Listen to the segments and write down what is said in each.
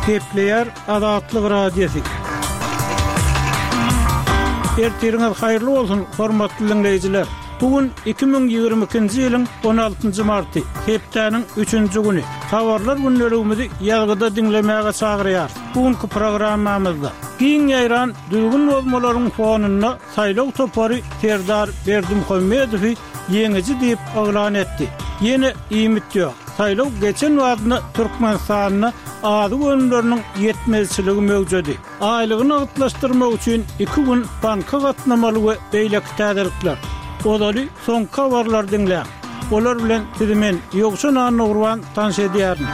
Kepler Azatlyk Radiosu. Ertiriňiz haýyrly bolsun, hormatly dinleýijiler. Bugün 2022-nji ýylyň 16-njy marty, hepdeniň 3-nji güni. Habarlar günlerimizi ýalgyda dinlemäge çagyrýar. Bugünkü programmamyzda giň ýaýran düzgün bozmalaryň fonuna saýlaw topary Serdar Berdimuhammedow ýeňici diýip oglan etdi. Ýene ümit ýok. Saýlaw geçen wagtda Türkmenistanyna ady gönülleriniň ýetmezçiligi mewjudi. Aýlygyny agtlaşdyrmak üçin 2 gün banka gatnamaly we beýleki täzelikler. Odaly soň habarlar dinleýär. Olar bilen men ýoksa Nurwan tanış edýärin.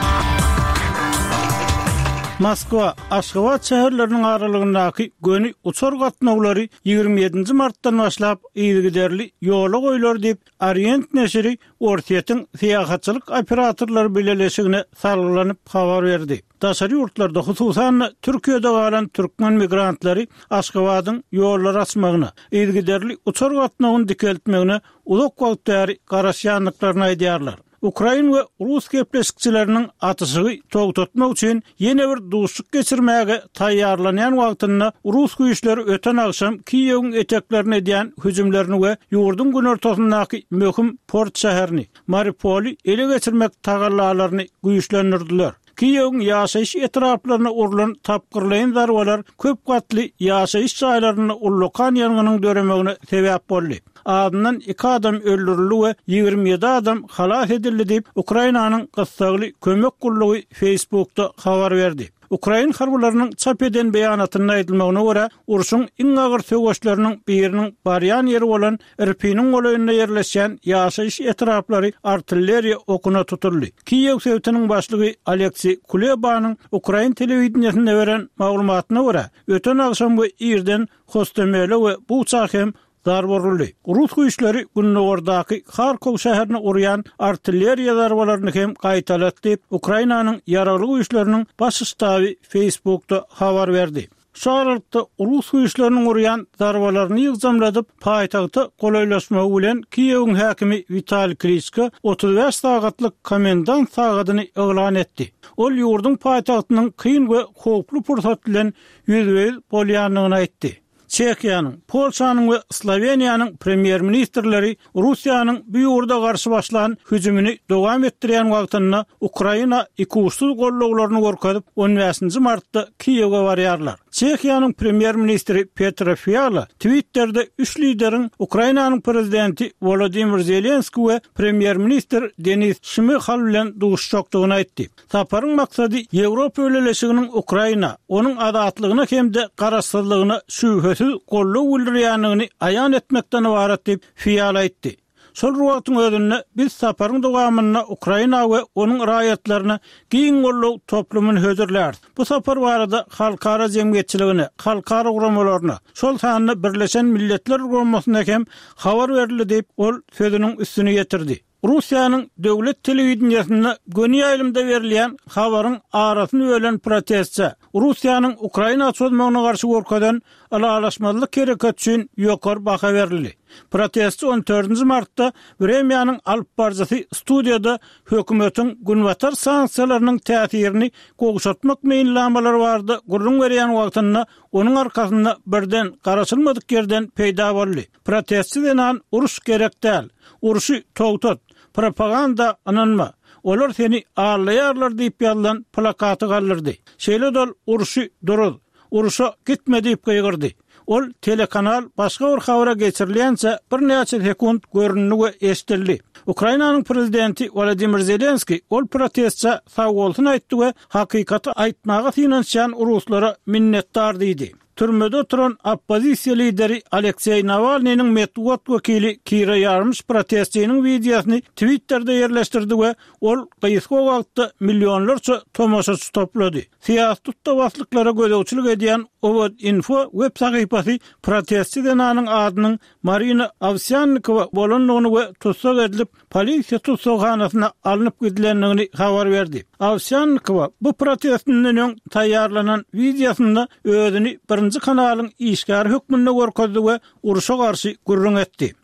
Moskwa, Aşgabat şäherleriniň aralygyndaky göni uçar gatnawlary 27-nji martdan başlap ýygyderli ýola goýlar diýip Orient neşri Ortiýetiň syýahatçylyk operatorlary birleşigine salgylanyp habar berdi. Daşary ýurtlarda hususan Türkiýede galan türkmen migrantlary Aşgabatyň ýollar açmagyna, ýygyderli uçar gatnawyny dikeltmegine uzak wagtary garaşýanlyklaryny aýdýarlar. Ukraina we Rus gepleşikçileriniň atyşygy togtatmak üçin ýene bir duşuk geçirmäge taýýarlanýan wagtynda Rus güýçleri öten agşam Kiýewiň eteklerine edýän hüjümlerini we ýurdun gün ortasyndaky möhüm port şäherini Mariupol'y ele geçirmek tagallalaryny güýçlendirdiler. Kiýewiň ýaşaýyş etraplaryna urulan tapgyrlaýan zarbalar köp gatly ýaşaýyş jaýlaryny ullukan ýanganyň döremegine sebäp boldy. Adından 2 adam öldürüldü we 27 adam halas edildi diýip Ukrainanyň gysgaly kömek gullugy Facebook'ta habar berdi. Ukraina harbylarynyň çap eden beýanatyna aýdylmagyna görä, uruşyň iň agyr söwüşleriniň biriniň barýan ýeri bolan Irpiniň goýunda ýerleşen ýaşaýyş etraplary artilleriýa okuna tutuldy. Kiýew sewtiniň başlygy Aleksey Kulebanyň Ukraina telewizionyna beren maglumatyna görä, öten agşam bu ýerden Hostomely we Buçak hem darboruldy. Rus güýçleri Günnogordaky Kharkov şäherini urýan artilleriýa darbalaryny hem gaýtalatdy. Ukrainanyň ýaraly güýçleriniň baş ştaby Facebook'ta habar berdi. Şaharlykda Rus güýçleriniň urýan darbalaryny ýygzamladyp paýtagty golaýlaşmagy bilen Kiýewiň häkimi Vitaliy Klitschko 35 sagatlyk komendant sagatyny elan etdi. Ol ýurdun paýtagtynyň kyn we howply pursat bilen ýüzbeýil bolýanlygyny aýtdy. Çekiýanyň, Polşanyň we Sloveniýanyň premier ministrleri Russiýanyň bu ýurda garşy başlanan hüjümini dowam etdirýän wagtynda Ukraina iki uçsuz gollaglaryny görkezip 15-nji martda Kiýewge barýarlar. Çekiýanyň premier ministri Petr Fiala Twitter'de 3 lideriň Ukrainanyň prezidenti Volodymyr Zelenski we premier ministr Denis Şmyhal bilen duşuşykdygyny aýtdy. Saparyň maksady Ýewropa öýleşiginiň Ukraina, onuň adatlygyna hemde garaşsyzlygyna şübhesiz gollug bildirýänligini aýan etmekden ibaret diýip Fiala aýtdy. Şol wagtyň özünde biz saparyň dowamyna Ukraina we onuň raýatlaryna giň gollug toplumyny hödürlär. Bu sapar barada halkara jemgyýetçiligine, halkara uramalaryna, şol sanyny Birleşen Milletler Guramasyna hem habar berildi diýip ol sözüniň üstüne getirdi. Russiýanyň döwlet telewizionyna göni aýlymda berilýän habaryň arasyny bölen protestçi Russiýanyň Ukraina çözmegine garşy görkezden alalaşmalyk hereket üçin ýokary baha berildi. Protestçi 14-nji martda Vremýanyň alyp barjasy studiýada hökümetiň günwatar sanksiýalarynyň täsirini gogşatmak meýillanmalary bardy. Gurrun berýän wagtynda onuň arkasynda birden garaşylmadyk ýerden peýda boldy. Protestçi denen uruş gerek däl, uruşy togtat, propaganda ananma. Olar seni ağlaýarlar diýip ýazylan plakaty galdyrdy. Şeýle dol uruşy durul, uruşa gitme diýip gaýgyrdy. Ol telekanal başga bir habara geçirilýänçe bir näçe sekund görünýär we eşdildi. Ukrainanyň prezidenti Volodymyr Zelenski ol protestçi sag bolsun aýtdy we hakykaty aýtmaga synanýan ruslara minnetdar diýdi. Türmede oturan oppozisiýa lideri Aleksey Navalnyň Medvedev wekili Kira Yarmyş protestçiniň videosunu Twitter'da ýerleşdirdi we ol gysga wagtda millionlarça tomaşaçy toplady. Siýasatda waslyklara gözegçilik edýän Ovod Info web sahypasy protestçi denanyň adynyň Marina Avsyannikova bolanlygyny we tutsak edilip polisiýa tutsakxanasyna alınıp gidilenligini habar berdi. Avsyannikova bu protestinden taýýarlanan videosunda özüni birinji kanalyň işgär hökmünde görkezdi we uruşa garşy gurrun etdi.